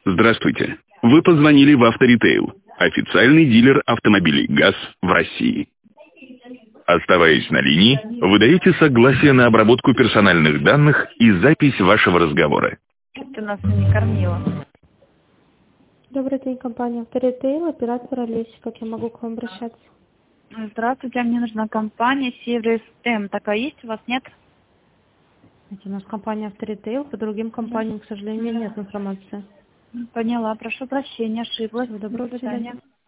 Здравствуйте. Вы позвонили в Авторитейл, официальный дилер автомобилей ГАЗ в России. Оставаясь на линии, вы даете согласие на обработку персональных данных и запись вашего разговора. Ты нас не кормила. Добрый день, компания Авторитейл, оператор Олеся. Как я могу к вам обращаться? Здравствуйте, мне нужна компания Северс М. Такая есть у вас, нет? Это у нас компания Авторитейл, по другим компаниям, к сожалению, нет информации. Поняла, прошу прощения, ошиблась. Всего доброго, До свидания.